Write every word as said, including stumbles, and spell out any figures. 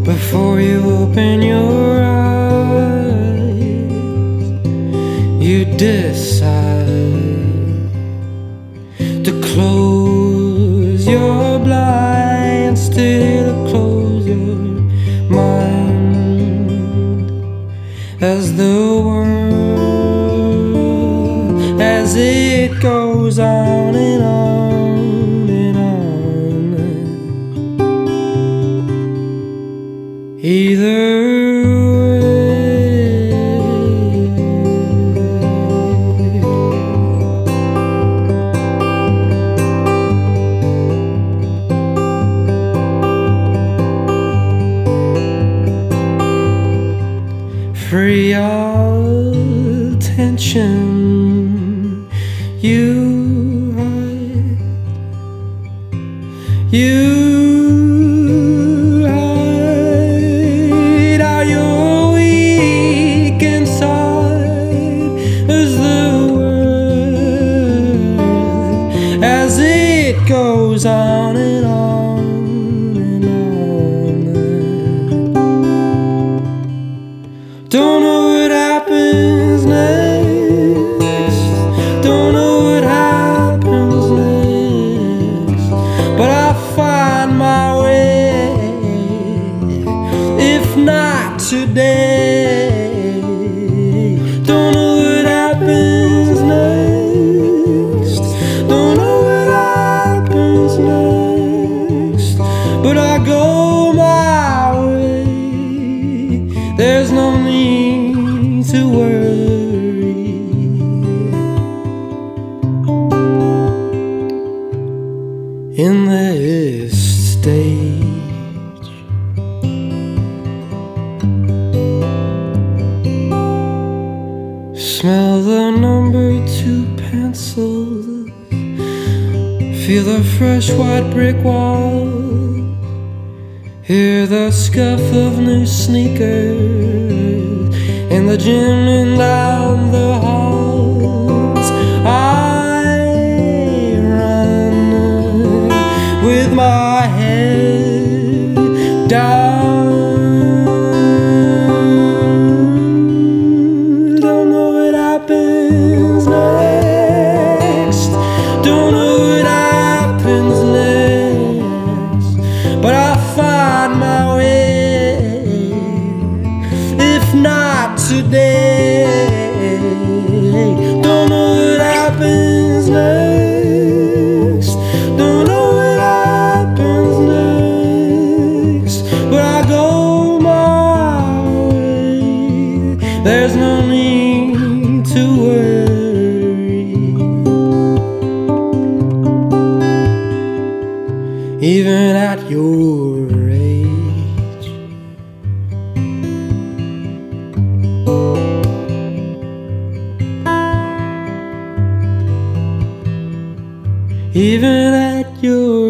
Before you open your eyes, you decide to close your blinds, still close your mind. As the world, as it goes on and on and on, either free of tension, you hide, you hide. Are you weak inside as the world, as it goes on and on and on? Don't know what happens next, don't know what happens next, but I'll find my way, if not today. Don't know what happens next, don't know what happens next, but I go my way. There's no need to worry. In this stage, smell the number two pencils, feel the fresh white brick wall, hear the scuff of new sneakers in the gym and down the halls. I run with my head down. Don't know what happens next, don't know what happens next, but I'll find my way, if not today. Don't know what happens next, don't know what happens next, but I go my way. There's no need to worry. Even at your age, even at your